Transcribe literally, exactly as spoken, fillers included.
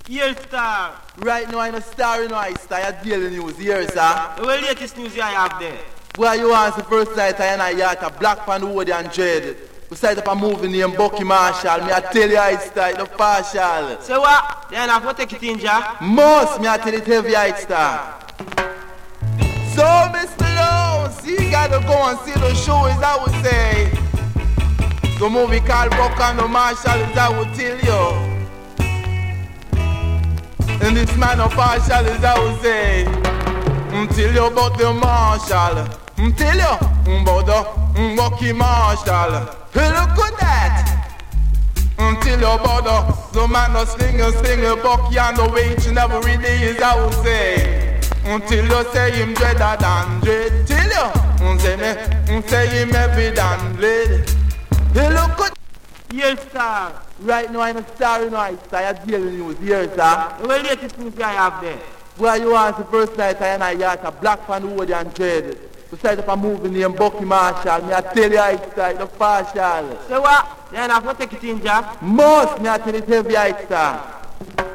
Here, star. Right now, I'm a star in I star. You're daily news. Here, sir. The latest news you have there. Where you want the first night I and I yacht a Black Pan Woody and Dread. We set up a movie named Bucky Marshall. Me I tell you I star, the partial. Say what? Then I have to take it in, Jack. Must me I tell it heavy I star. So, Mister Jones, you gotta go and see the show, as I would say. The movie called Buck and the Marshall, as I would tell you. And this man of partial, as I would say. Tell you about the Marshall. Tell you about the Bucky Marshall. Hey, look at that. Tell you about the, the man of slinger, slinger, Bucky and the wage every day, as I would say. Until you say him dreader than dread. Till you say me, say him heavy than blade. Hey, look at. Yes, sir. Right now I'm a star in I star. You're daily news. Here, sir. The latest news you have there. Where you want the first night I and I yacht a Black Pan Woody and Dread. We set up a movie named Bucky Marshall. Me I tell you I star, the partial. Say what? Then I have to take it in, Jack. Must me I tell it heavy I star.